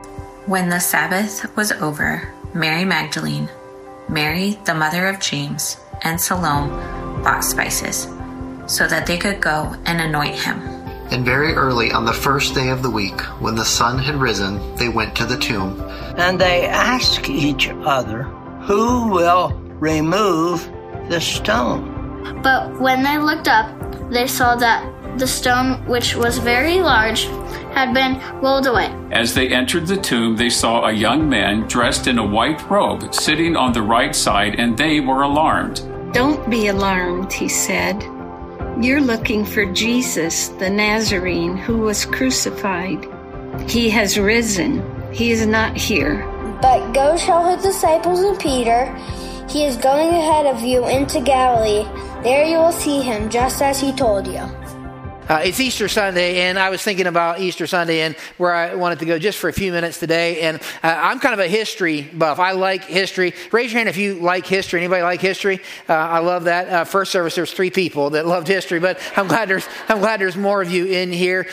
When the Sabbath was over, Mary Magdalene, Mary the mother of James, and Salome bought spices, so that they could go and anoint him. And very early on the first day of the week, when the sun had risen, they went to the tomb. And they asked each other, "Who will remove the stone?" But when they looked up, they saw that the stone, which was very large, had been rolled away. As they entered the tomb, they saw a young man dressed in a white robe sitting on the right side, and they were alarmed. "Don't be alarmed," he said. "You're looking for Jesus, the Nazarene, who was crucified. He has risen. He is not here. But go tell his disciples and Peter, he is going ahead of you into Galilee. There you will see him, just as he told you." It's Easter Sunday, and I was thinking about Easter Sunday and where I wanted to go just for a few minutes today. And I'm kind of a history buff. I like history. Raise your hand if you like history. Anybody like history? I love that. First service, there's 3 people that loved history, but I'm glad there's more of you in here.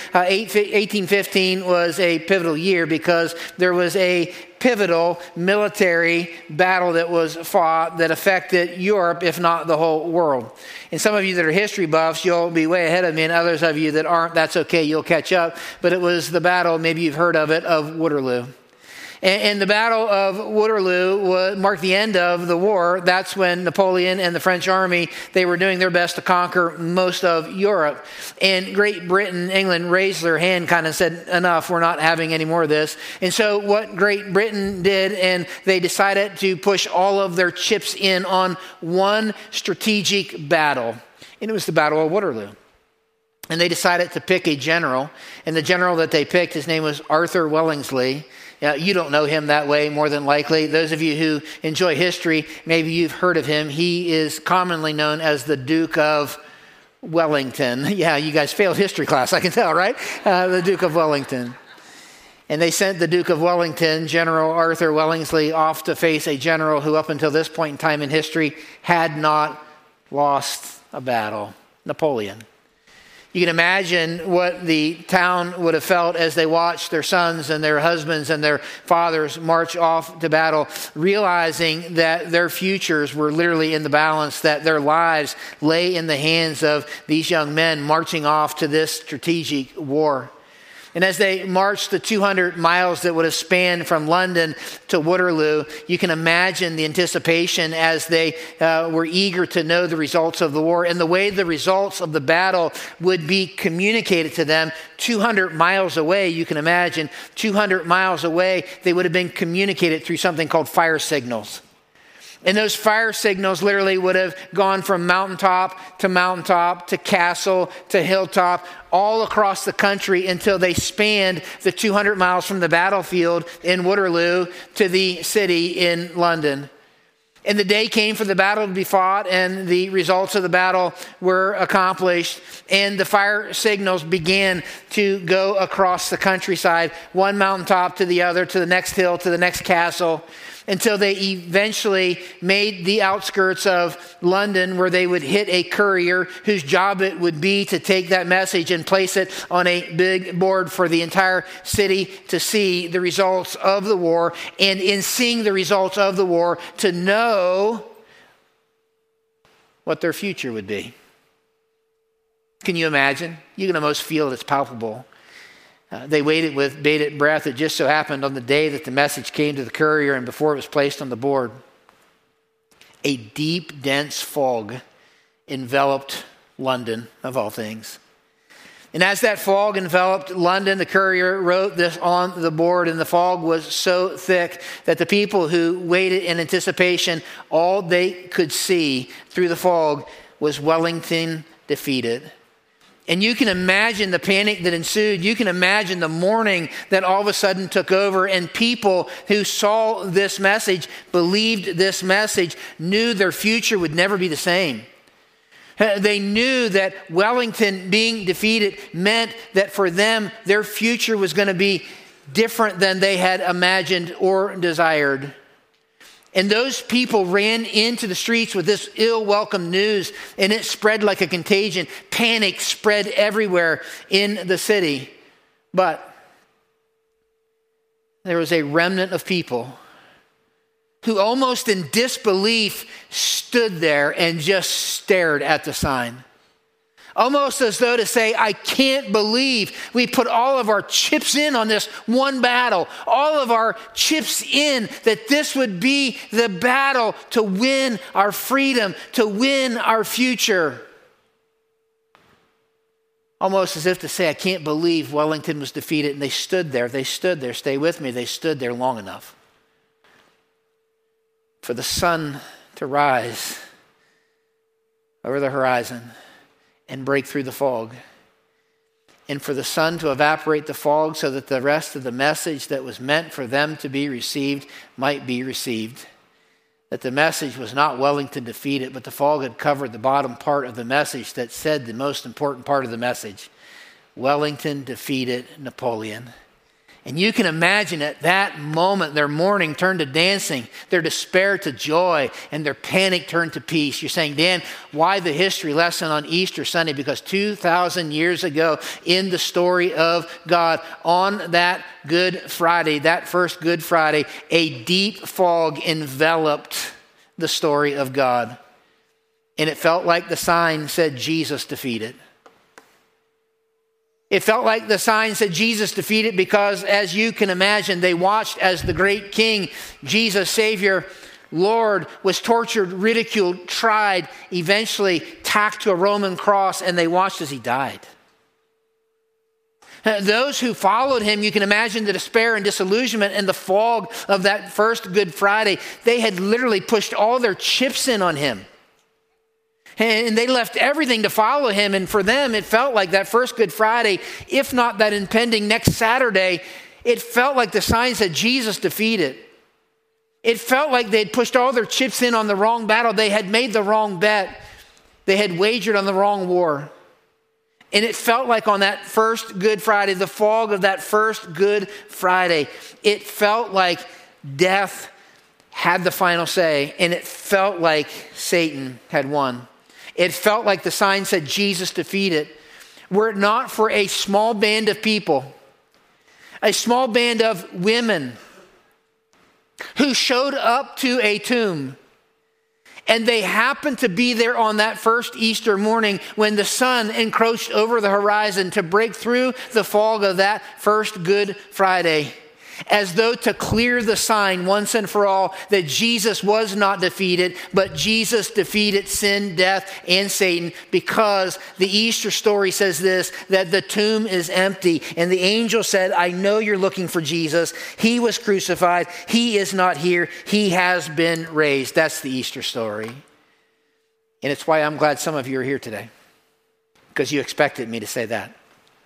1815 was a pivotal year because there was a pivotal military battle that was fought that affected Europe, if not the whole world. And some of you that are history buffs, you'll be way ahead of me, and others of you that aren't, that's okay, you'll catch up. But it was the battle, maybe you've heard of it, of Waterloo. And the Battle of Waterloo marked the end of the war. That's when Napoleon and the French army, they were doing their best to conquer most of Europe. And Great Britain, England raised their hand, kind of said, enough, we're not having any more of this. And so what Great Britain did, and they decided to push all of their chips in on one strategic battle. And it was the Battle of Waterloo. And they decided to pick a general. And the general that they picked, his name was Arthur Wellesley. You don't know him that way, more than likely. Those of you who enjoy history, maybe you've heard of him. He is commonly known as the Duke of Wellington. Yeah, you guys failed history class, I can tell, right? The Duke of Wellington. And they sent the Duke of Wellington, General Arthur Wellesley, off to face a general who up until this point in time in history had not lost a battle, Napoleon. You can imagine what the town would have felt as they watched their sons and their husbands and their fathers march off to battle, realizing that their futures were literally in the balance, that their lives lay in the hands of these young men marching off to this strategic war. And as they marched the 200 miles that would have spanned from London to Waterloo, you can imagine the anticipation as they were eager to know the results of the war and the way the results of the battle would be communicated to them 200 miles away. You can imagine 200 miles away, they would have been communicated through something called fire signals. And those fire signals literally would have gone from mountaintop to castle to hilltop, all across the country until they spanned the 200 miles from the battlefield in Waterloo to the city in London. And the day came for the battle to be fought, and the results of the battle were accomplished, and the fire signals began to go across the countryside, one mountaintop to the other, to the next hill, to the next castle, until they eventually made the outskirts of London, where they would hit a courier whose job it would be to take that message and place it on a big board for the entire city to see the results of the war, and in seeing the results of the war, to know what their future would be. Can you imagine? You can almost feel it's palpable. They waited with bated breath. It just so happened on the day that the message came to the courier and before it was placed on the board, a deep, dense fog enveloped London, of all things. And as that fog enveloped London, the courier wrote this on the board, and the fog was so thick that the people who waited in anticipation, all they could see through the fog was Wellington defeated. And you can imagine the panic that ensued. You can imagine the mourning that all of a sudden took over. And people who saw this message, believed this message, knew their future would never be the same. They knew that Wellington being defeated meant that for them, their future was going to be different than they had imagined or desired. And those people ran into the streets with this ill-welcome news, and it spread like a contagion. Panic spread everywhere in the city. But there was a remnant of people who almost in disbelief stood there and just stared at the sign. Almost as though to say, I can't believe we put all of our chips in on this one battle. All of our chips in that this would be the battle to win our freedom, to win our future. Almost as if to say, I can't believe Wellington was defeated. And they stood there. Stay with me. They stood there long enough for the sun to rise over the horizon and break through the fog, and for the sun to evaporate the fog so that the rest of the message that was meant for them to be received might be received. That the message was not Wellington defeated, but the fog had covered the bottom part of the message that said the most important part of the message. Wellington defeated Napoleon. And you can imagine at that moment, their mourning turned to dancing, their despair to joy, and their panic turned to peace. You're saying, Dan, why the history lesson on Easter Sunday? Because 2,000 years ago in the story of God, on that Good Friday, that first Good Friday, a deep fog enveloped the story of God. And it felt like the sign said, Jesus defeated. It felt like the sign said Jesus defeated because, as you can imagine, they watched as the great King, Jesus, Savior, Lord, was tortured, ridiculed, tried, eventually tacked to a Roman cross, and they watched as he died. Those who followed him, you can imagine the despair and disillusionment and the fog of that first Good Friday. They had literally pushed all their chips in on him. And they left everything to follow him. And for them, it felt like that first Good Friday, if not that impending next Saturday, it felt like the sign said Jesus defeated. It felt like they'd pushed all their chips in on the wrong battle. They had made the wrong bet. They had wagered on the wrong war. And it felt like on that first Good Friday, the fog of that first Good Friday, it felt like death had the final say. And it felt like Satan had won. It felt like the sign said Jesus defeated. Were it not for a small band of people, a small band of women who showed up to a tomb, and they happened to be there on that first Easter morning when the sun encroached over the horizon to break through the fog of that first Good Friday, as though to clear the sign once and for all that Jesus was not defeated, but Jesus defeated sin, death, and Satan, because the Easter story says this, that the tomb is empty. And the angel said, I know you're looking for Jesus. He was crucified. He is not here. He has been raised. That's the Easter story. And it's why I'm glad some of you are here today, because you expected me to say that.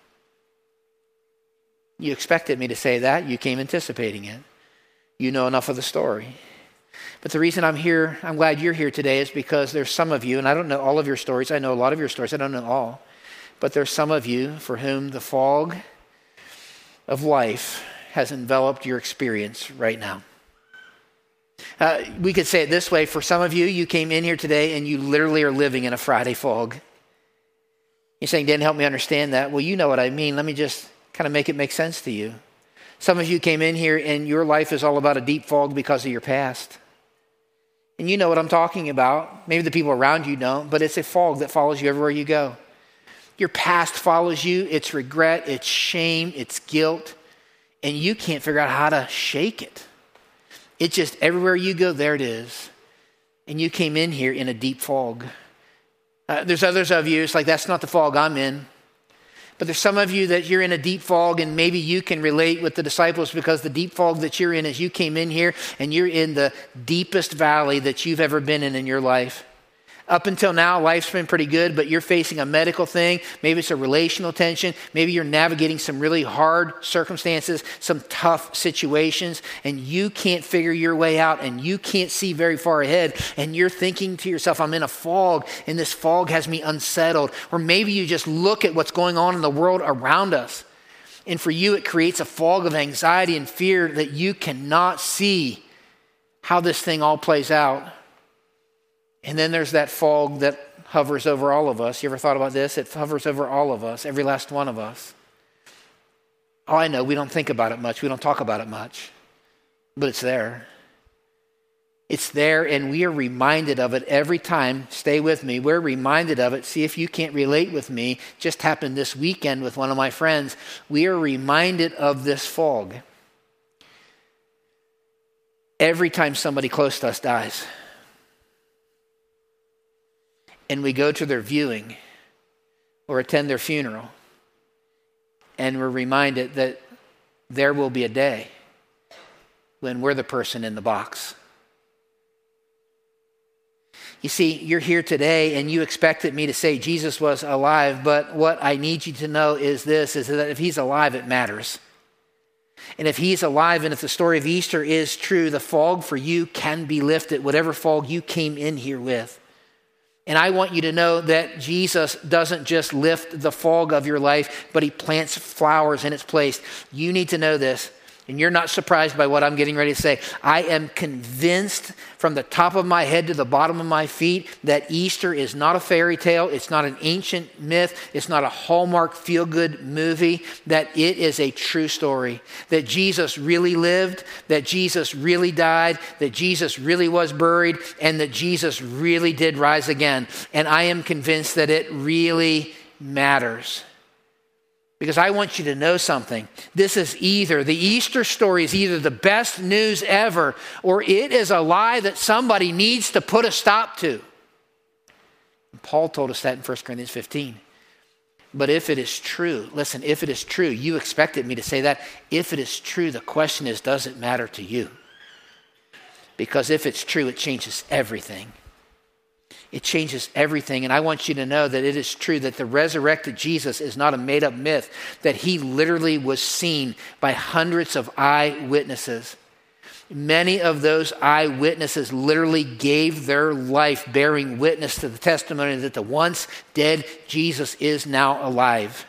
You expected me to say that. You came anticipating it. You know enough of the story. But the reason I'm here, I'm glad you're here today, is because there's some of you, and I don't know all of your stories. I know a lot of your stories. I don't know all. But there's some of you for whom the fog of life has enveloped your experience right now. We could say it this way. For some of you, you came in here today and you literally are living in a Friday fog. You're saying, Dan, help me understand that. Well, you know what I mean. Let me just kind of make it make sense to you. Some of you came in here and your life is all about a deep fog because of your past. And you know what I'm talking about. Maybe the people around you don't, but it's a fog that follows you everywhere you go. Your past follows you. It's regret, it's shame, it's guilt, and you can't figure out how to shake it. It's just everywhere you go, there it is. And you came in here in a deep fog. There's others of you, it's like, that's not the fog I'm in. But there's some of you that you're in a deep fog, and maybe you can relate with the disciples, because the deep fog that you're in is you came in here and you're in the deepest valley that you've ever been in your life. Up until now, life's been pretty good, but you're facing a medical thing. Maybe it's a relational tension. Maybe you're navigating some really hard circumstances, some tough situations, and you can't figure your way out, and you can't see very far ahead. And you're thinking to yourself, I'm in a fog, and this fog has me unsettled. Or maybe you just look at what's going on in the world around us, and for you, it creates a fog of anxiety and fear that you cannot see how this thing all plays out. And then there's that fog that hovers over all of us. You ever thought about this? It hovers over all of us, every last one of us. Oh, I know, we don't think about it much. We don't talk about it much. But it's there. It's there, and we are reminded of it every time. Stay with me. We're reminded of it. See if you can't relate with me. Just happened this weekend with one of my friends. We are reminded of this fog every time somebody close to us dies. And we go to their viewing or attend their funeral, and we're reminded that there will be a day when we're the person in the box. You see, you're here today and you expected me to say Jesus was alive, but what I need you to know is this, is that if he's alive, it matters. And if he's alive and if the story of Easter is true, the fog for you can be lifted, whatever fog you came in here with. And I want you to know that Jesus doesn't just lift the fog of your life, but he plants flowers in its place. You need to know this. And you're not surprised by what I'm getting ready to say. I am convinced from the top of my head to the bottom of my feet that Easter is not a fairy tale. It's not an ancient myth. It's not a Hallmark feel-good movie. That it is a true story. That Jesus really lived. That Jesus really died. That Jesus really was buried. And that Jesus really did rise again. And I am convinced that it really matters. Because I want you to know something. This is either, the Easter story is either the best news ever, or it is a lie that somebody needs to put a stop to. And Paul told us that in 1 Corinthians 15. But if it is true, listen, if it is true, you expected me to say that. If it is true, the question is, does it matter to you? Because if it's true, it changes everything. It changes everything. And I want you to know that it is true that the resurrected Jesus is not a made-up myth, that he literally was seen by hundreds of eyewitnesses. Many of those eyewitnesses literally gave their life bearing witness to the testimony that the once dead Jesus is now alive.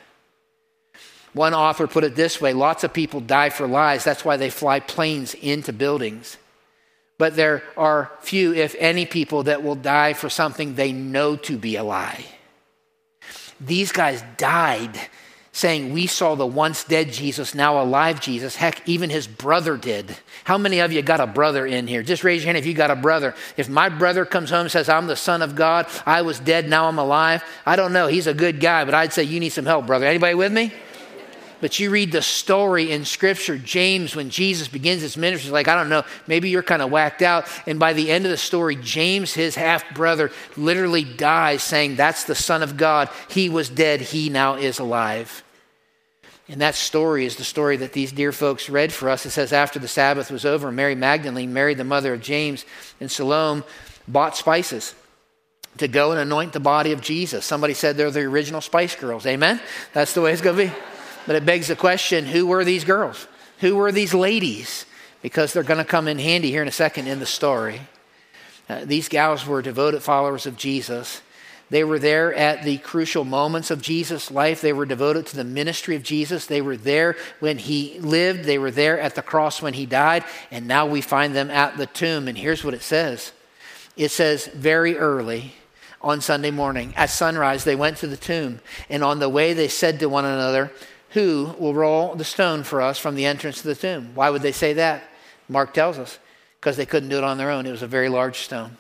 One author put it this way: lots of people die for lies. That's why they fly planes into buildings. But there are few, if any, people that will die for something they know to be a lie. These guys died saying, we saw the once dead Jesus, now alive Jesus. Heck, even his brother did. How many of you got a brother in here? Just raise your hand if you got a brother. If my brother comes home and says, I'm the Son of God, I was dead, now I'm alive. I don't know, he's a good guy, but I'd say you need some help, brother. Anybody with me? But you read the story in Scripture, James, when Jesus begins his ministry, like, I don't know, maybe you're kind of whacked out. And by the end of the story, James, his half-brother, literally dies saying, that's the Son of God. He was dead. He now is alive. And that story is the story that these dear folks read for us. It says, after the Sabbath was over, Mary Magdalene, Mary the mother of James, and Salome bought spices to go and anoint the body of Jesus. Somebody said they're the original Spice Girls. Amen? That's the way it's going to be. But it begs the question, who were these girls? Who were these ladies? Because they're going to come in handy here in a second in the story. These gals were devoted followers of Jesus. They were there at the crucial moments of Jesus' life. They were devoted to the ministry of Jesus. They were there when he lived. They were there at the cross when he died. And now we find them at the tomb. And here's what it says. It says, very early on Sunday morning, at sunrise, they went to the tomb. And on the way, they said to one another, who will roll the stone for us from the entrance to the tomb? Why would they say that? Mark tells us, because they couldn't do it on their own. It was a very large stone.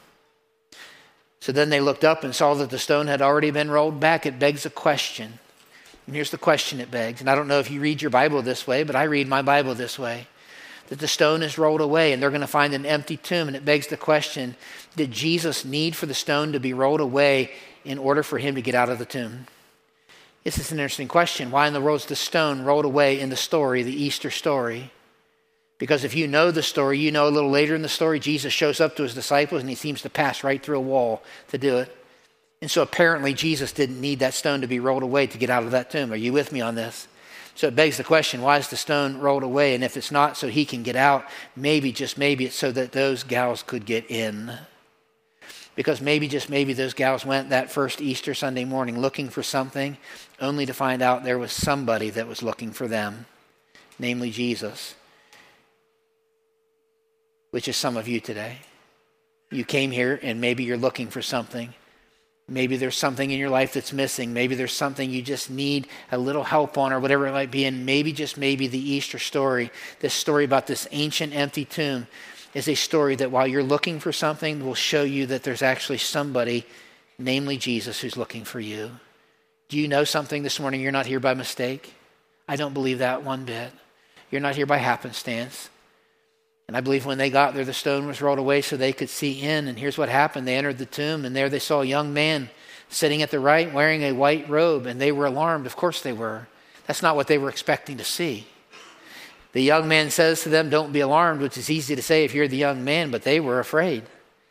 So then they looked up and saw that the stone had already been rolled back. It begs a question. And here's the question it begs. And I don't know if you read your Bible this way, but I read my Bible this way. That the stone is rolled away and they're going to find an empty tomb. And it begs the question, did Jesus need for the stone to be rolled away in order for him to get out of the tomb? This is an interesting question. Why in the world is the stone rolled away in the story, the Easter story? Because if you know the story, you know a little later in the story, Jesus shows up to his disciples and he seems to pass right through a wall to do it. And so apparently Jesus didn't need that stone to be rolled away to get out of that tomb. Are you with me on this? So it begs the question, why is the stone rolled away? And if it's not so he can get out, maybe, just maybe, it's so that those gals could get in. Because maybe, just maybe, those gals went that first Easter Sunday morning looking for something, only to find out there was somebody that was looking for them, namely Jesus, which is some of you today. You came here and maybe you're looking for something, Maybe there's something in your life that's missing. Maybe there's something you just need a little help on or whatever it might be. And maybe, just maybe, the Easter story, this story about this ancient empty tomb, is a story that while you're looking for something will show you that there's actually somebody, namely Jesus, who's looking for you. Do you know something this morning? You're not here by mistake. I don't believe that one bit. You're not here by happenstance. And I believe when they got there, the stone was rolled away so they could see in. And here's what happened. They entered the tomb, and there they saw a young man sitting at the right wearing a white robe, and they were alarmed. Of course they were. That's not what they were expecting to see. The young man says to them, "Don't be alarmed," which is easy to say if you're the young man, but they were afraid.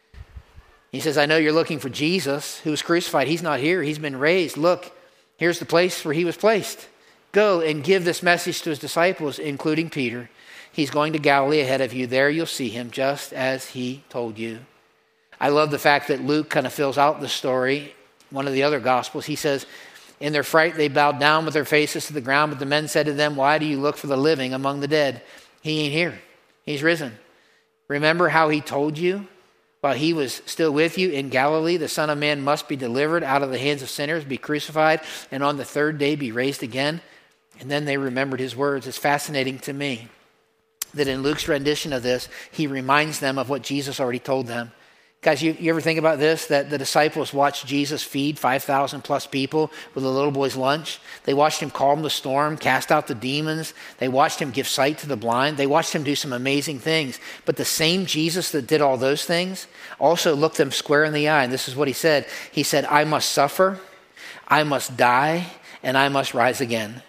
He says, "I know you're looking for Jesus who was crucified. He's not here. He's been raised. Look, here's the place where he was placed. Go and give this message to his disciples, including Peter. He's going to Galilee ahead of you. There you'll see him just as he told you." I love the fact that Luke kind of fills out the story. One of the other Gospels, he says, "In their fright, they bowed down with their faces to the ground, but the men said to them, 'Why do you look for the living among the dead? He ain't here. He's risen. Remember how he told you while he was still with you in Galilee, the Son of Man must be delivered out of the hands of sinners, be crucified, and on the third day be raised again.'" And then they remembered his words. It's fascinating to me that in Luke's rendition of this, he reminds them of what Jesus already told them. Guys, you ever think about this? That the disciples watched Jesus feed 5,000 plus people with a little boy's lunch. They watched him calm the storm, cast out the demons. They watched him give sight to the blind. They watched him do some amazing things. But the same Jesus that did all those things also looked them square in the eye. And this is what he said. He said, "I must suffer, I must die, and I must rise again."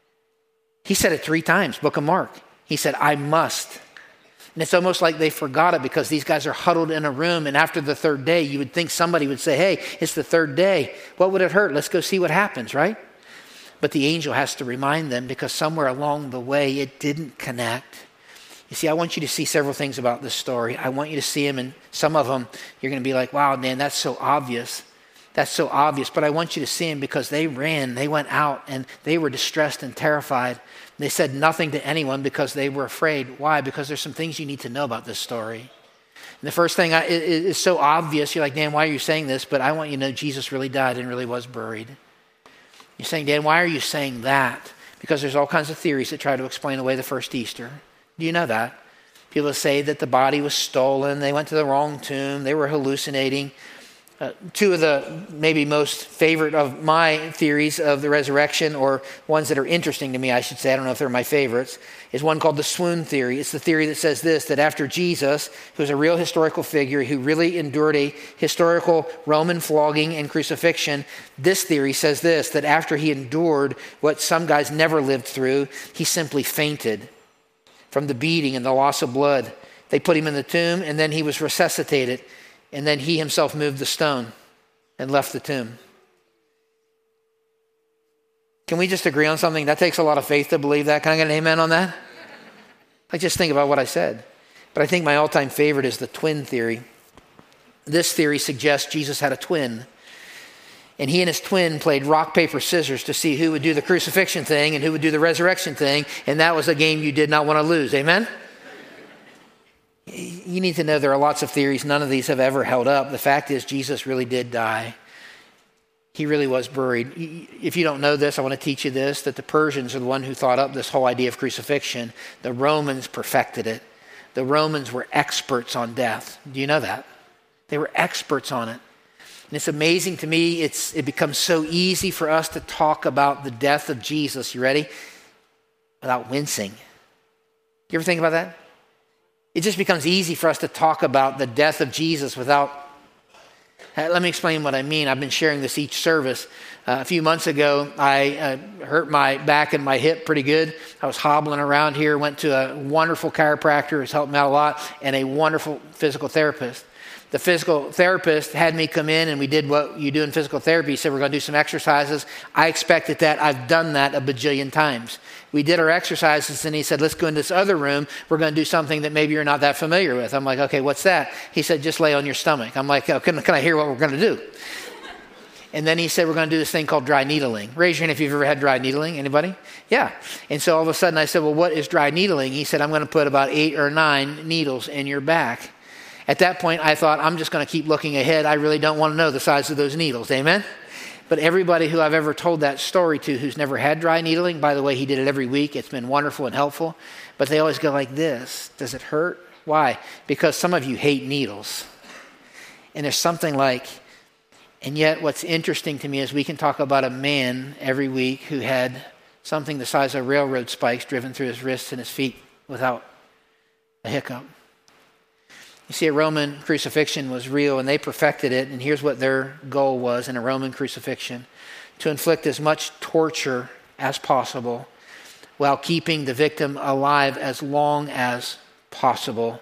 He said it 3 times, Book of Mark. He said, "I must." And it's almost like they forgot it because these guys are huddled in a room, and after the third day, you would think somebody would say, "Hey, it's the third day. What would it hurt? Let's go see what happens," right? But the angel has to remind them because somewhere along the way, it didn't connect. You see, I want you to see several things about this story. I want you to see them, and some of them, you're going to be like, "Wow, man, that's so obvious. That's so obvious." But I want you to see them because they ran, they went out, and they were distressed and terrified. They said nothing to anyone because they were afraid. Why? Because there's some things you need to know about this story. And the first thing is so obvious. You're like, "Dan, why are you saying this?" But I want you to know Jesus really died and really was buried. You're saying, "Dan, why are you saying that?" Because there's all kinds of theories that try to explain away the first Easter. Do you know that? People say that the body was stolen. They went to the wrong tomb. They were hallucinating. 2 of the maybe most favorite of my theories of the resurrection, or ones that are interesting to me, I should say, I don't know if they're my favorites, is one called the swoon theory. It's the theory that says this, that after Jesus, who's a real historical figure, who really endured a historical Roman flogging and crucifixion, this theory says this, that after he endured what some guys never lived through, he simply fainted from the beating and the loss of blood. They put him in the tomb, and then he was resuscitated. And then he himself moved the stone and left the tomb. Can we just agree on something? That takes a lot of faith to believe that. Can I get an amen on that? Like, just think about what I said. But I think my all-time favorite is the twin theory. This theory suggests Jesus had a twin. And he and his twin played rock, paper, scissors to see who would do the crucifixion thing and who would do the resurrection thing. And that was a game you did not want to lose. Amen? You need to know there are lots of theories. None of these have ever held up. The fact is, Jesus really did die. He really was buried. If you don't know this, I want to teach you this, that the Persians are the one who thought up this whole idea of crucifixion. The Romans perfected it. The Romans were experts on death. Do you know that? They were experts on it. And it's amazing to me, it becomes so easy for us to talk about the death of Jesus, you ready? Without wincing. You ever think about that? It just becomes easy for us to talk about the death of Jesus without... Let me explain what I mean. I've been sharing this each service. A few months ago, I hurt my back and my hip pretty good. I was hobbling around here, went to a wonderful chiropractor who's helped me out a lot, and a wonderful physical therapist. The physical therapist had me come in, and we did what you do in physical therapy. He said, we're going to do some exercises. I expected that. I've done that a bajillion times. We did our exercises, and he said, let's go in this other room. We're going to do something that maybe you're not that familiar with. I'm like, okay, what's that? He said, just lay on your stomach. I'm like, oh, can I hear what we're going to do? And then he said, we're going to do this thing called dry needling. Raise your hand if you've ever had dry needling. Anybody? Yeah. And so all of a sudden I said, well, what is dry needling? He said, I'm going to put about 8 or 9 needles in your back. At that point, I thought, I'm just going to keep looking ahead. I really don't want to know the size of those needles. Amen? But everybody who I've ever told that story to who's never had dry needling, by the way, he did it every week. It's been wonderful and helpful. But they always go like this. Does it hurt? Why? Because some of you hate needles. And there's something like, and yet what's interesting to me is we can talk about a man every week who had something the size of railroad spikes driven through his wrists and his feet without a hiccup. You see, a Roman crucifixion was real, and they perfected it, and here's what their goal was in a Roman crucifixion: to inflict as much torture as possible while keeping the victim alive as long as possible,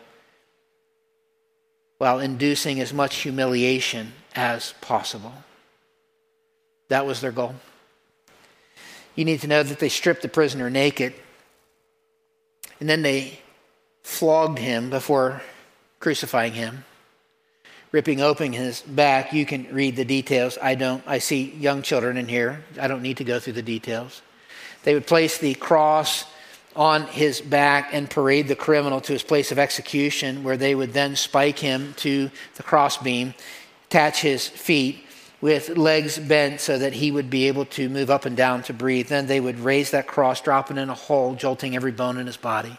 while inducing as much humiliation as possible. That was their goal. You need to know that they stripped the prisoner naked, and then they flogged him before crucifying him, ripping open his back. You can read the details. I see young children in here. I don't need to go through the details. They would place the cross on his back and parade the criminal to his place of execution, where they would then spike him to the crossbeam, attach his feet with legs bent so that he would be able to move up and down to breathe. Then they would raise that cross, drop it in a hole, jolting every bone in his body.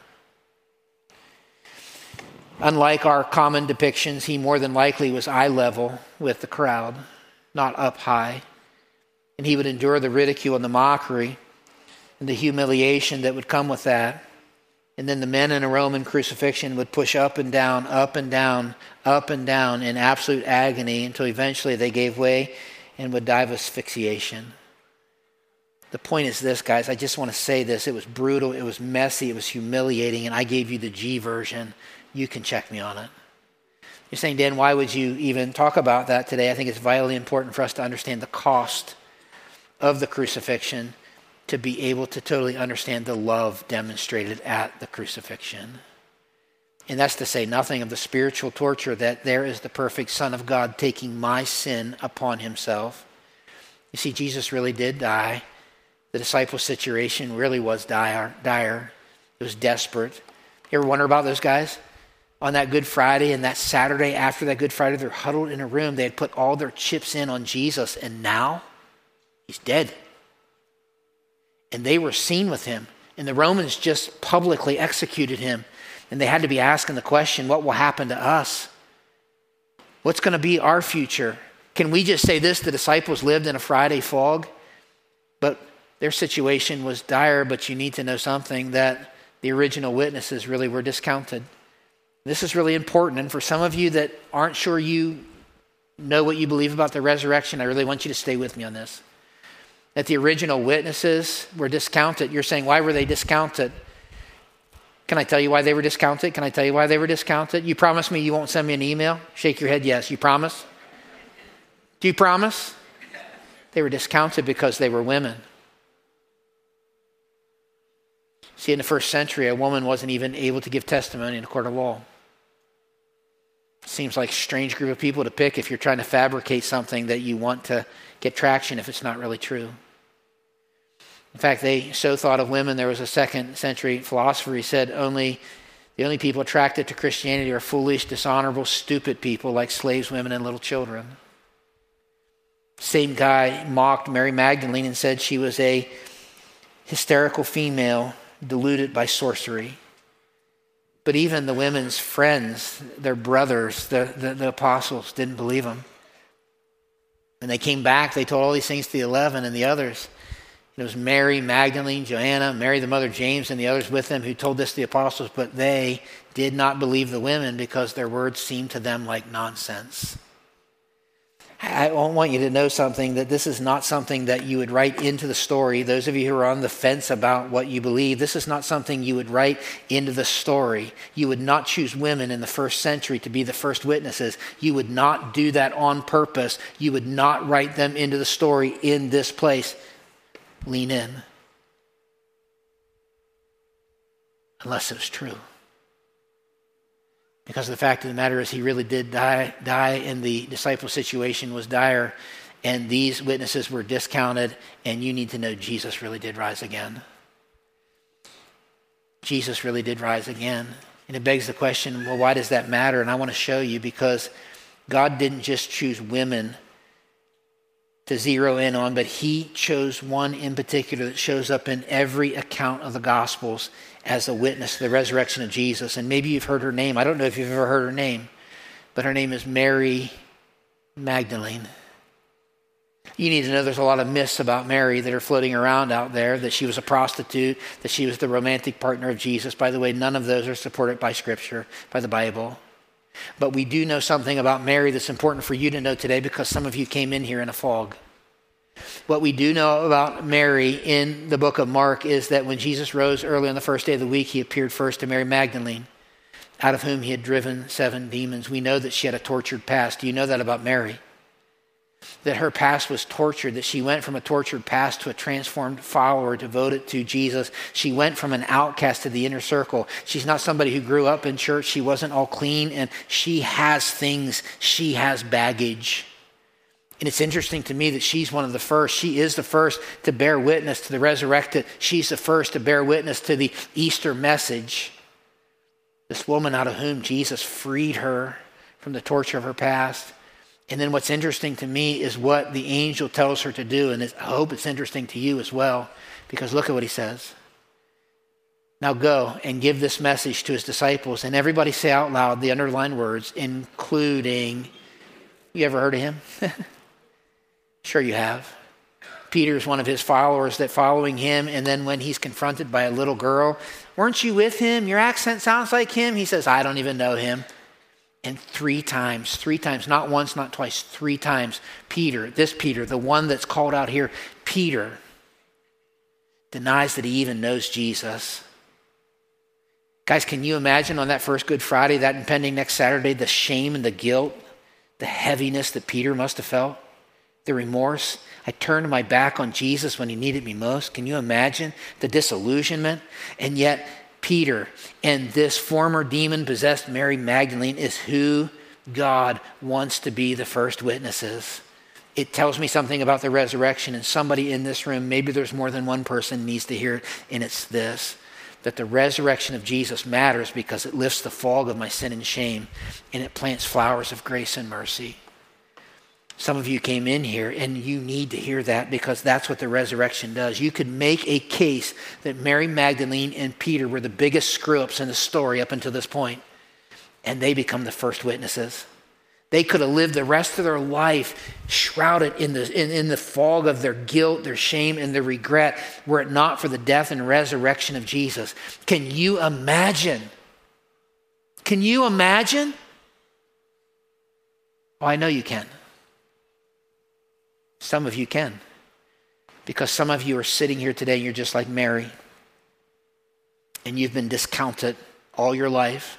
Unlike our common depictions, he more than likely was eye level with the crowd, not up high. And he would endure the ridicule and the mockery and the humiliation that would come with that. And then the men in a Roman crucifixion would push up and down, up and down, up and down in absolute agony until eventually they gave way and would die of asphyxiation. The point is this, guys. I just want to say this. It was brutal. It was messy. It was humiliating. And I gave you the G version. You can check me on it. You're saying, Dan, why would you even talk about that today? I think it's vitally important for us to understand the cost of the crucifixion, to be able to totally understand the love demonstrated at the crucifixion. And that's to say nothing of the spiritual torture, that there is the perfect Son of God taking my sin upon himself. You see, Jesus really did die. The disciples' situation really was dire. It was desperate. You ever wonder about those guys? On that Good Friday and that Saturday after that Good Friday, they're huddled in a room. They had put all their chips in on Jesus, and now he's dead. And they were seen with him. And the Romans just publicly executed him. And they had to be asking the question, what will happen to us? What's going to be our future? Can we just say this? The disciples lived in a Friday fog, but their situation was dire. But you need to know something, that the original witnesses really were discounted. This is really important. And for some of you that aren't sure you know what you believe about the resurrection, I really want you to stay with me on this. That the original witnesses were discounted. You're saying, why were they discounted? Can I tell you why they were discounted? Can I tell you why they were discounted? You promise me you won't send me an email? Shake your head, yes. You promise? Do you promise? They were discounted because they were women. See, in the first century, a woman wasn't even able to give testimony in a court of law. Seems like a strange group of people to pick if you're trying to fabricate something that you want to get traction if it's not really true. In fact, they so thought of women. There was a second century philosopher. He said the only people attracted to Christianity are foolish, dishonorable, stupid people like slaves, women, and little children. Same guy mocked Mary Magdalene and said she was a hysterical female deluded by sorcery. But even the women's friends, their brothers, the apostles, didn't believe them. When they came back, they told all these things to the 11 and the others. It was Mary Magdalene, Joanna, Mary the mother of James, and the others with them who told this to the apostles, but they did not believe the women because their words seemed to them like nonsense. I want you to know something, that this is not something that you would write into the story. Those of you who are on the fence about what you believe, this is not something you would write into the story. You would not choose women in the first century to be the first witnesses. You would not do that on purpose. You would not write them into the story in this place. Lean in. Unless it was true. Because the fact of the matter is, he really did die, and the disciple situation was dire, and these witnesses were discounted, and you need to know Jesus really did rise again. Jesus really did rise again. And it begs the question, well, why does that matter? And I want to show you, because God didn't just choose women to zero in on, but he chose one in particular that shows up in every account of the Gospels as a witness to the resurrection of Jesus. And maybe you've heard her name. I don't know if you've ever heard her name, but her name is Mary Magdalene. You need to know there's a lot of myths about Mary that are floating around out there, that she was a prostitute, that she was the romantic partner of Jesus. By the way, none of those are supported by Scripture, by the Bible. But we do know something about Mary that's important for you to know today, because some of you came in here in a fog. What we do know about Mary in the book of Mark is that when Jesus rose early on the first day of the week, he appeared first to Mary Magdalene, out of whom he had driven 7 demons. We know that she had a tortured past. Do you know that about Mary? That her past was tortured, that she went from a tortured past to a transformed follower devoted to Jesus. She went from an outcast to the inner circle. She's not somebody who grew up in church. She wasn't all clean, and she has things. She has baggage. And it's interesting to me that she's one of the first. She is the first to bear witness to the resurrected. She's the first to bear witness to the Easter message. This woman out of whom Jesus freed her from the torture of her past. And then what's interesting to me is what the angel tells her to do. And I hope it's interesting to you as well, because look at what he says. Now go and give this message to his disciples. And everybody say out loud the underlined words, including, you ever heard of him? Sure you have. Peter's one of his followers that following him. And then when he's confronted by a little girl, weren't you with him? Your accent sounds like him. He says, I don't even know him. And three times, not once, not twice, 3 times, Peter, the one that's called out here, Peter, denies that he even knows Jesus. Guys, can you imagine on that first Good Friday, that impending next Saturday, the shame and the guilt, the heaviness that Peter must have felt, the remorse? I turned my back on Jesus when he needed me most. Can you imagine the disillusionment? And yet, Peter and this former demon-possessed Mary Magdalene is who God wants to be the first witnesses. It tells me something about the resurrection, and somebody in this room, maybe there's more than one person, needs to hear it, and it's this, that the resurrection of Jesus matters because it lifts the fog of my sin and shame, and it plants flowers of grace and mercy. Some of you came in here and you need to hear that, because that's what the resurrection does. You could make a case that Mary Magdalene and Peter were the biggest screw-ups in the story up until this point, and they become the first witnesses. They could have lived the rest of their life shrouded in the fog of their guilt, their shame, and their regret, were it not for the death and resurrection of Jesus. Can you imagine? Can you imagine? Oh, I know you can. Some of you can, because some of you are sitting here today and you're just like Mary, and you've been discounted all your life.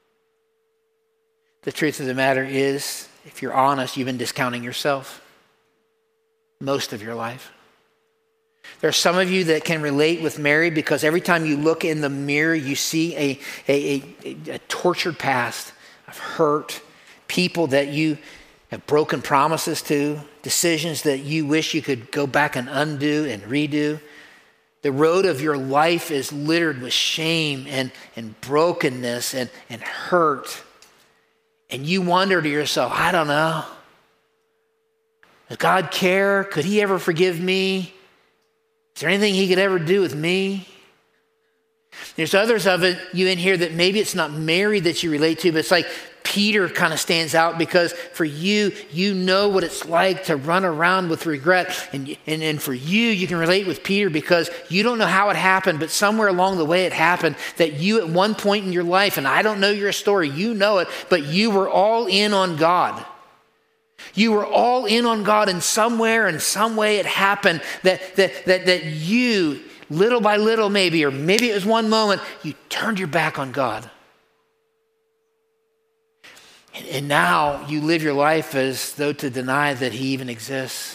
The truth of the matter is, if you're honest, you've been discounting yourself most of your life. There are some of you that can relate with Mary, because every time you look in the mirror, you see a tortured past of hurt, people that you have broken promises to, decisions that you wish you could go back and undo and redo. The road of your life is littered with shame and brokenness and hurt. And you wonder to yourself, I don't know. Does God care? Could he ever forgive me? Is there anything he could ever do with me? There's others of you in here that maybe it's not Mary that you relate to, but it's like Peter kind of stands out, because for you, you know what it's like to run around with regret. And for you, you can relate with Peter because you don't know how it happened, but somewhere along the way it happened that you at one point in your life, and I don't know your story, you know it, but you were all in on God. You were all in on God, and somewhere, in some way it happened that you, little by little maybe, or maybe it was one moment, you turned your back on God. And now you live your life as though to deny that he even exists.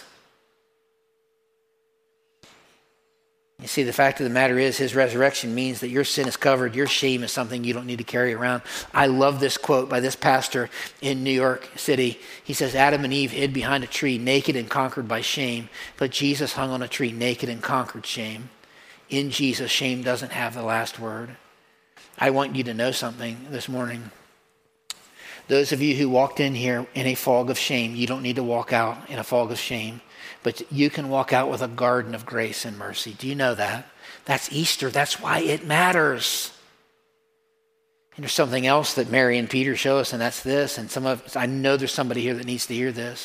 You see, the fact of the matter is, his resurrection means that your sin is covered. Your shame is something you don't need to carry around. I love this quote by this pastor in New York City. He says, Adam and Eve hid behind a tree, naked and conquered by shame, but Jesus hung on a tree, naked and conquered shame. In Jesus, shame doesn't have the last word. I want you to know something this morning. Those of you who walked in here in a fog of shame, you don't need to walk out in a fog of shame, but you can walk out with a garden of grace and mercy. Do you know that? That's Easter. That's why it matters. And there's something else that Mary and Peter show us, and that's this. And I know there's somebody here that needs to hear this.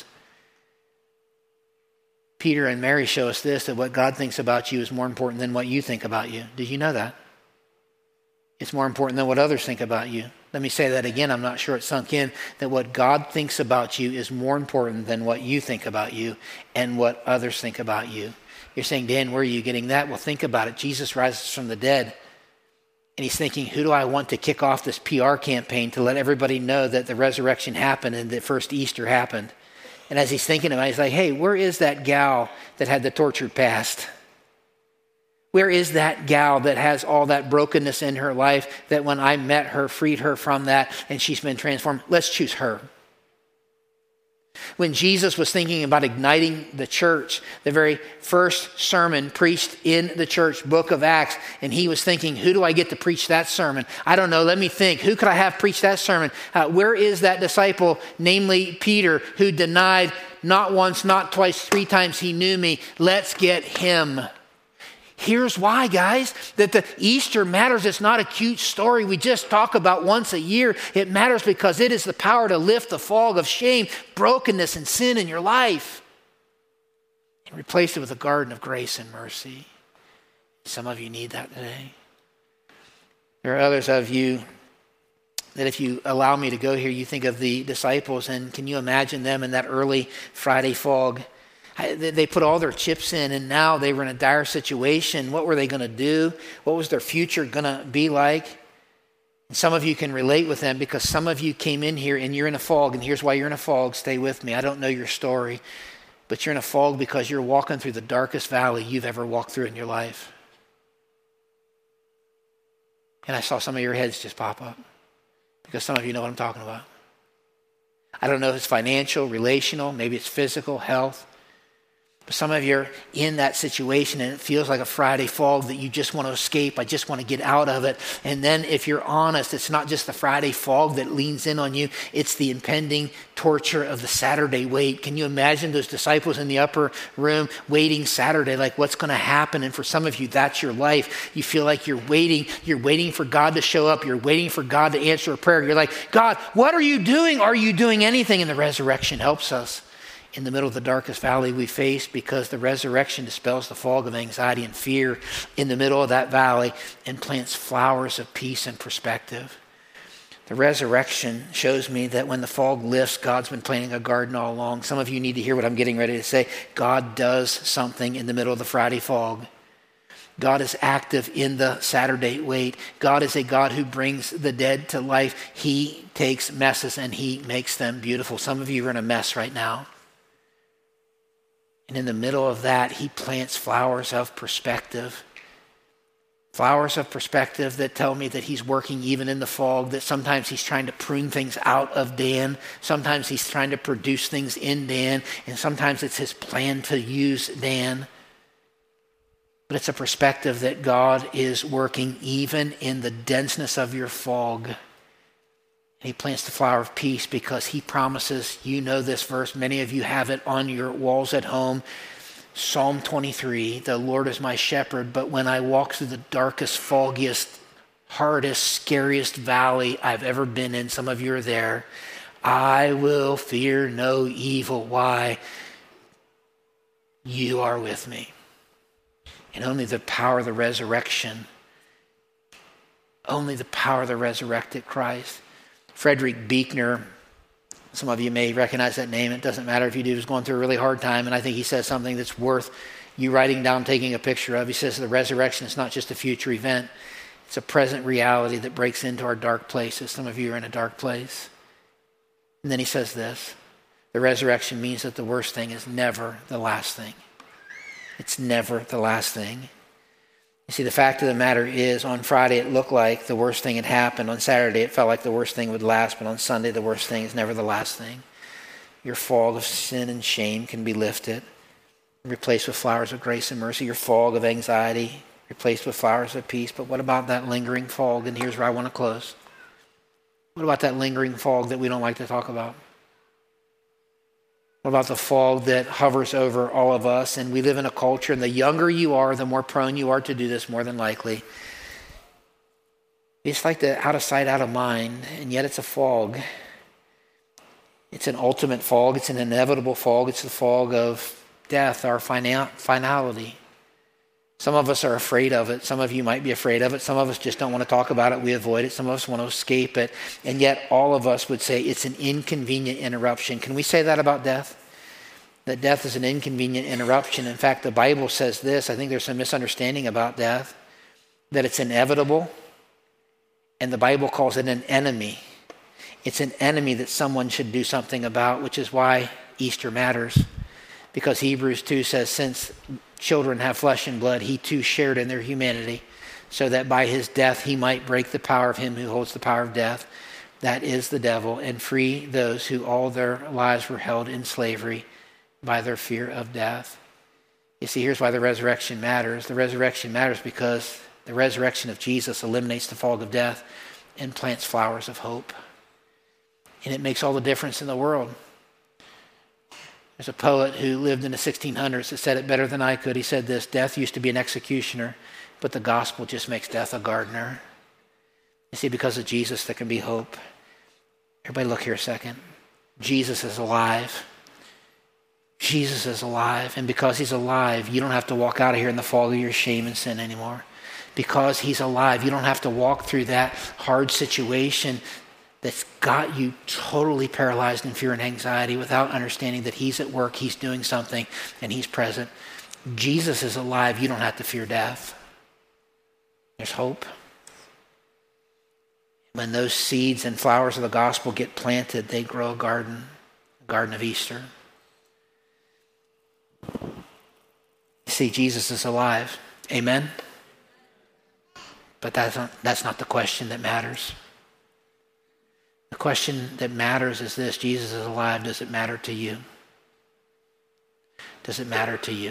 Peter and Mary show us this, that what God thinks about you is more important than what you think about you. Did you know that? It's more important than what others think about you. Let me say that again. I'm not sure it sunk in, that what God thinks about you is more important than what you think about you and what others think about you. You're saying, Dan, where are you getting that? Well, think about it. Jesus rises from the dead. And he's thinking, who do I want to kick off this PR campaign to let everybody know that the resurrection happened and that first Easter happened? And as he's thinking about it, he's like, hey, where is that gal that had the tortured past? Where is that gal that has all that brokenness in her life that when I met her, freed her from that, and she's been transformed? Let's choose her. When Jesus was thinking about igniting the church, the very first sermon preached in the church, book of Acts, and he was thinking, who do I get to preach that sermon? I don't know. Let me think. Who could I have preach that sermon? Where is that disciple, namely Peter, who denied not once, not twice, 3 times he knew me? Let's get him. Here's why, guys, that the Easter matters. It's not a cute story we just talk about once a year. It matters because it is the power to lift the fog of shame, brokenness, and sin in your life and replace it with a garden of grace and mercy. Some of you need that today. There are others of you that if you allow me to go here, you think of the disciples, and can you imagine them in that early Friday fog? They put all their chips in, and now they were in a dire situation. What were they going to do? What was their future going to be like? And some of you can relate with them because some of you came in here and you're in a fog, and here's why you're in a fog. Stay with me. I don't know your story, but you're in a fog because you're walking through the darkest valley you've ever walked through in your life. And I saw some of your heads just pop up because some of you know what I'm talking about. I don't know if it's financial, relational, maybe it's physical, health. But some of you are in that situation and it feels like a Friday fog that you just want to escape. I just want to get out of it. And then if you're honest, it's not just the Friday fog that leans in on you. It's the impending torture of the Saturday wait. Can you imagine those disciples in the upper room waiting Saturday, like what's going to happen? And for some of you, that's your life. You feel like you're waiting for God to show up. You're waiting for God to answer a prayer. You're like, God, what are you doing? Are you doing anything? And the resurrection helps us in the middle of the darkest valley we face, because the resurrection dispels the fog of anxiety and fear in the middle of that valley and plants flowers of peace and perspective. The resurrection shows me that when the fog lifts, God's been planting a garden all along. Some of you need to hear what I'm getting ready to say. God does something in the middle of the Friday fog. God is active in the Saturday wait. God is a God who brings the dead to life. He takes messes and he makes them beautiful. Some of you are in a mess right now. And in the middle of that, he plants flowers of perspective. Flowers of perspective that tell me that he's working even in the fog, that sometimes he's trying to prune things out of Dan. Sometimes he's trying to produce things in Dan. And sometimes it's his plan to use Dan. But it's a perspective that God is working even in the denseness of your fog. He plants the flower of peace because he promises, you know this verse, many of you have it on your walls at home. Psalm 23, the Lord is my shepherd, but when I walk through the darkest, foggiest, hardest, scariest valley I've ever been in, some of you are there, I will fear no evil. Why? You are with me. And only the power of the resurrection, only the power of the resurrected Christ. Frederick Buechner, some of you may recognize that name. It doesn't matter if you do. He was going through a really hard time, and I think he says something that's worth you writing down, taking a picture of. He says the resurrection is not just a future event. It's a present reality that breaks into our dark places. Some of you are in a dark place. And then he says this, the resurrection means that the worst thing is never the last thing. It's never the last thing. You see, the fact of the matter is, on Friday it looked like the worst thing had happened. On Saturday it felt like the worst thing would last, but on Sunday the worst thing is never the last thing. Your fog of sin and shame can be lifted, replaced with flowers of grace and mercy. Your fog of anxiety replaced with flowers of peace. But what about that lingering fog? And here's where I want to close. What about that lingering fog that we don't like to talk about? What about the fog that hovers over all of us? And we live in a culture, and the younger you are, the more prone you are to do this, more than likely. It's like the out of sight, out of mind, and yet it's a fog. It's an ultimate fog. It's an inevitable fog. It's the fog of death, our finality. Some of us are afraid of it. Some of you might be afraid of it. Some of us just don't want to talk about it. We avoid it. Some of us want to escape it. And yet all of us would say it's an inconvenient interruption. Can we say that about death? That death is an inconvenient interruption. In fact, the Bible says this. I think there's some misunderstanding about death. That it's inevitable. And the Bible calls it an enemy. It's an enemy that someone should do something about, which is why Easter matters. Because Hebrews 2 says, since children have flesh and blood, he too shared in their humanity, so that by his death he might break the power of him who holds the power of death, that is the devil, and free those who all their lives were held in slavery by their fear of death. You see, here's why the resurrection matters. The resurrection matters because the resurrection of Jesus eliminates the fog of death and plants flowers of hope. And it makes all the difference in the world. There's a poet who lived in the 1600s that said it better than I could. He said this: death used to be an executioner, but the gospel just makes death a gardener. You see, because of Jesus, there can be hope. Everybody look here a second. Jesus is alive. Jesus is alive. And because he's alive, you don't have to walk out of here in the fog of your shame and sin anymore. Because he's alive, you don't have to walk through that hard situation that's got you totally paralyzed in fear and anxiety without understanding that he's at work, he's doing something, and he's present. Jesus is alive. You don't have to fear death. There's hope. When those seeds and flowers of the gospel get planted, they grow a garden of Easter. You see, Jesus is alive. Amen? But that's not the question that matters. The question that matters is this: Jesus is alive. Does it matter to you? Does it matter to you?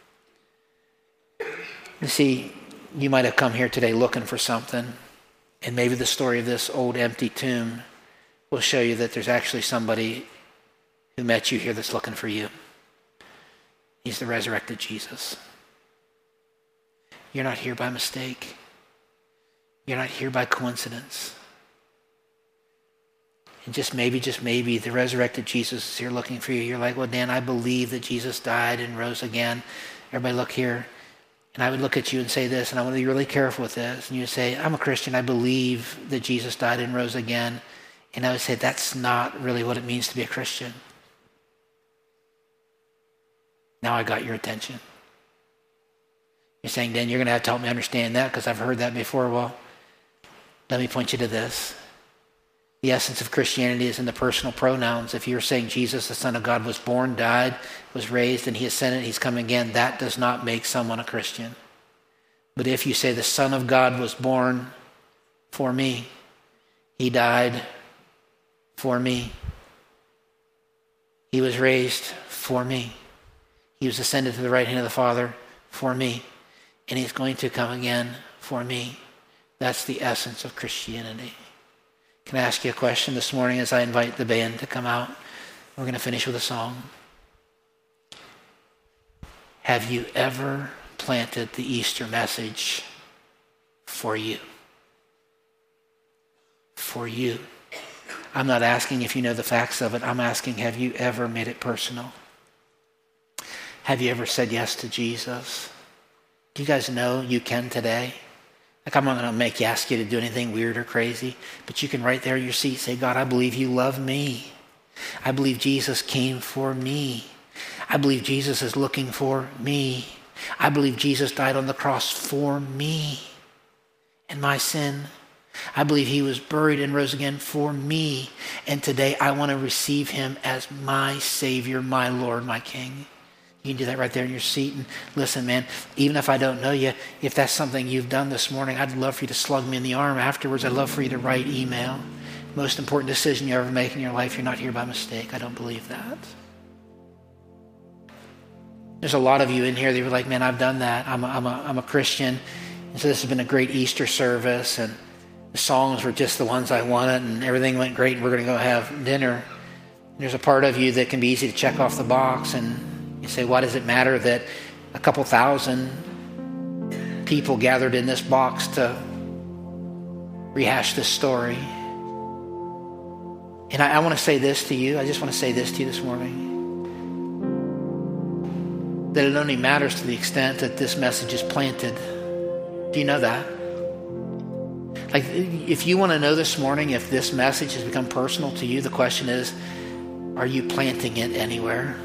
You see, you might have come here today looking for something, and maybe the story of this old empty tomb will show you that there's actually somebody who met you here that's looking for you. He's the resurrected Jesus. You're not here by mistake. You're not here by coincidence. And just maybe, the resurrected Jesus is here looking for you. You're like, well, Dan, I believe that Jesus died and rose again. Everybody look here. And I would look at you and say this, and I want to be really careful with this. And you would say, I'm a Christian. I believe that Jesus died and rose again. And I would say, that's not really what it means to be a Christian. Now I got your attention. You're saying, Dan, you're going to have to help me understand that because I've heard that before. Well, let me point you to this. The essence of Christianity is in the personal pronouns. If you're saying Jesus, the Son of God, was born, died, was raised, and he ascended, he's coming again, that does not make someone a Christian. But if you say the Son of God was born for me, he died for me, he was raised for me, he was ascended to the right hand of the Father for me, and he's going to come again for me. That's the essence of Christianity. Can I ask you a question this morning as I invite the band to come out? We're going to finish with a song. Have you ever planted the Easter message for you? For you. I'm not asking if you know the facts of it. I'm asking, have you ever made it personal? Have you ever said yes to Jesus? Do you guys know you can today? Like, I'm not going to ask you to do anything weird or crazy, but you can right there in your seat say, God, I believe you love me. I believe Jesus came for me. I believe Jesus is looking for me. I believe Jesus died on the cross for me and my sin. I believe he was buried and rose again for me. And today I want to receive him as my Savior, my Lord, my King. You can do that right there in your seat. And listen, man, even if I don't know you, if that's something you've done this morning, I'd love for you to slug me in the arm afterwards. I'd love for you to write email. Most important decision you ever make in your life, you're not here by mistake. I don't believe that. There's a lot of you in here that were like, man, I've done that. I'm a Christian. And so this has been a great Easter service, and the songs were just the ones I wanted, and everything went great, and we're going to go have dinner. And there's a part of you that can be easy to check off the box, and you say, why does it matter that a couple thousand people gathered in this box to rehash this story? And I want to say this to you. I just want to say this to you this morning. That it only matters to the extent that this message is planted. Do you know that? Like, if you want to know this morning if this message has become personal to you, the question is, are you planting it anywhere?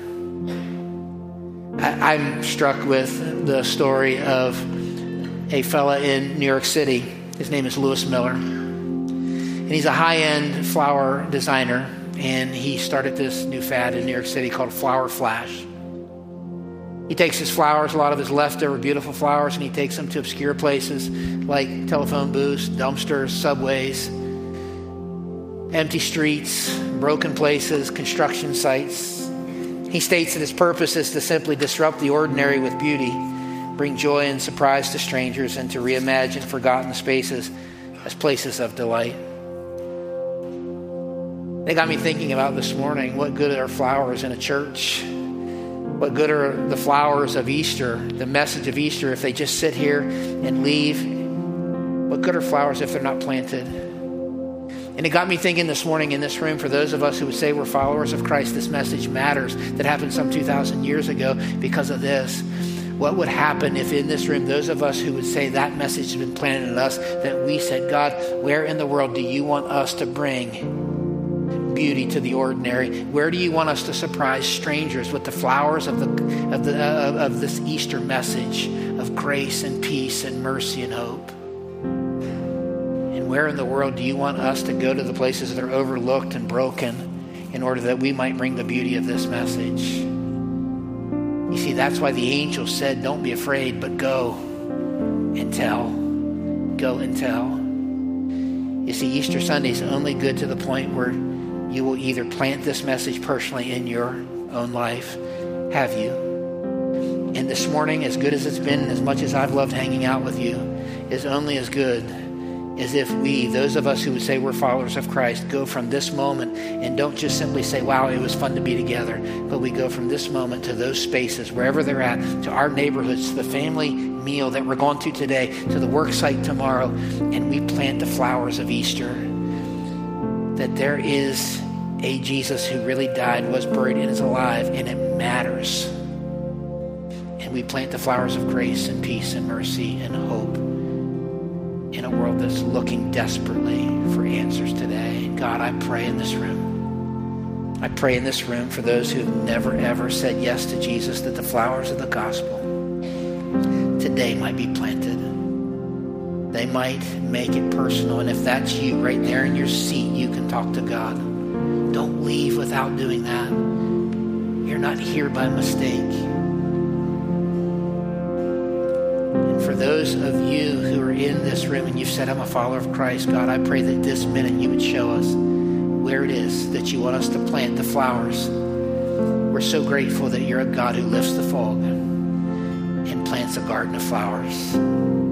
I'm struck with the story of a fella in New York City. His name is Lewis Miller. And he's a high-end flower designer. And he started this new fad in New York City called Flower Flash. He takes his flowers, a lot of his leftover beautiful flowers, and he takes them to obscure places like telephone booths, dumpsters, subways, empty streets, broken places, construction sites. He states that his purpose is to simply disrupt the ordinary with beauty, bring joy and surprise to strangers, and to reimagine forgotten spaces as places of delight. They got me thinking about this morning, what good are flowers in a church? What good are the flowers of Easter, the message of Easter, if they just sit here and leave? What good are flowers if they're not planted? And it got me thinking this morning in this room, for those of us who would say we're followers of Christ, this message matters, that happened some 2,000 years ago because of this. What would happen if in this room, those of us who would say that message has been planted in us, that we said, God, where in the world do you want us to bring beauty to the ordinary? Where do you want us to surprise strangers with the flowers of this Easter message of grace and peace and mercy and hope? And where in the world do you want us to go to the places that are overlooked and broken in order that we might bring the beauty of this message? You see, that's why the angel said, don't be afraid, but go and tell. Go and tell. You see, Easter Sunday is only good to the point where you will either plant this message personally in your own life. Have you? And this morning, as good as it's been, and as much as I've loved hanging out with you, is only as good as if we, those of us who would say we're followers of Christ, go from this moment and don't just simply say, wow, it was fun to be together, but we go from this moment to those spaces, wherever they're at, to our neighborhoods, to the family meal that we're going to today, to the work site tomorrow, and we plant the flowers of Easter. That there is a Jesus who really died, was buried, and is alive, and it matters. And we plant the flowers of grace and peace and mercy and hope in a world that's looking desperately for answers today. God, I pray in this room. I pray in this room for those who've never, ever said yes to Jesus, that the flowers of the gospel today might be planted. They might make it personal. And if that's you right there in your seat, you can talk to God. Don't leave without doing that. You're not here by mistake. And for those of you who are in this room and you've said, I'm a follower of Christ, God, I pray that this minute you would show us where it is that you want us to plant the flowers. We're so grateful that you're a God who lifts the fog and plants a garden of flowers.